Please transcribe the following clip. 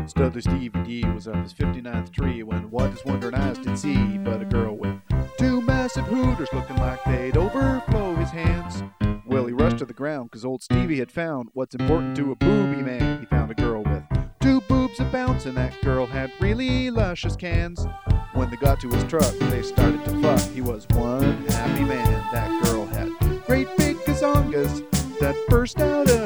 Studly Stevie D was up his 59th tree when what his wondering eyes did see but a girl with two massive hooters looking like they'd overflow his hands. Well, he rushed to the ground because old Stevie had found what's important to a booby man. He found a girl with two boobs a bounce, and that girl had really luscious cans. When they got to his truck, they started to fuck. He was one happy man. That girl had great big gazongas that burst out of